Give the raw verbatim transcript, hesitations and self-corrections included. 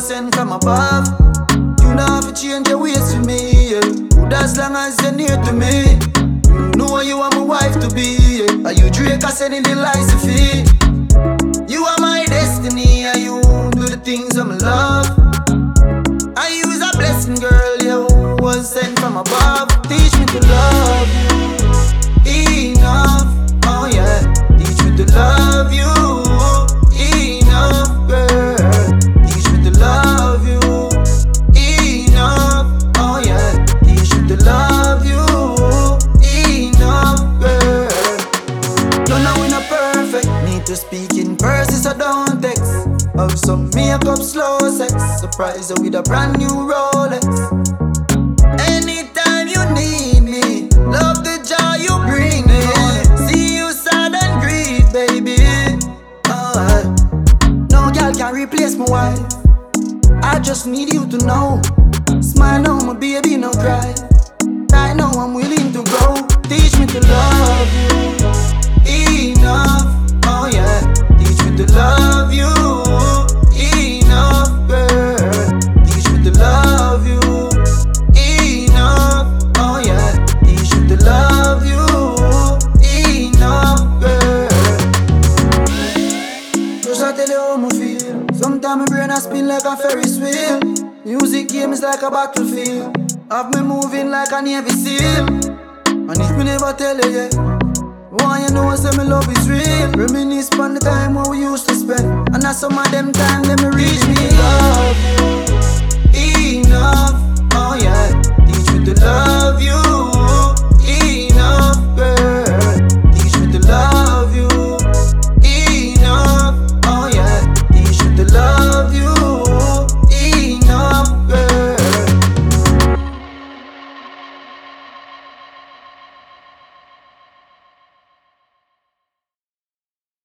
was sent from above. You don't have to change your ways to me, yeah. Good as long as you're near to me. You know you are my wife to be, yeah. Are you Drake or sending the lies to feed? You are my destiny, and you do the things I'm love. And you is a blessing, girl, you was sent from above. Teach me to love you enough, oh yeah. Teach me to love you enough, girl. Teach me to love you enough, oh yeah. Teach me to love you enough, girl. No, no, we're not perfect. Need to speak in person, so don't text. Have some makeup, slow sex. Surprise her with a brand new Rolex. Anytime you need me, love the joy you bring me. See you sad and grieve, baby. Uh, no girl can replace my wife. I just need you to know. Smile now, my baby, no cry. Right now I'm willing to go. Teach me to love you enough, oh yeah. Teach me to love you enough, girl. Teach me to love you enough, oh yeah. Teach me to love you enough, girl. Just I tell you how I feel. Sometimes my brain a spin like a Ferris wheel. Music game is like a battlefield. Have me moving like a Navy SEAL. And if me never tell you yet, why you know say me love is real. Reminisce on the time when we used to spend. And that's some of them time them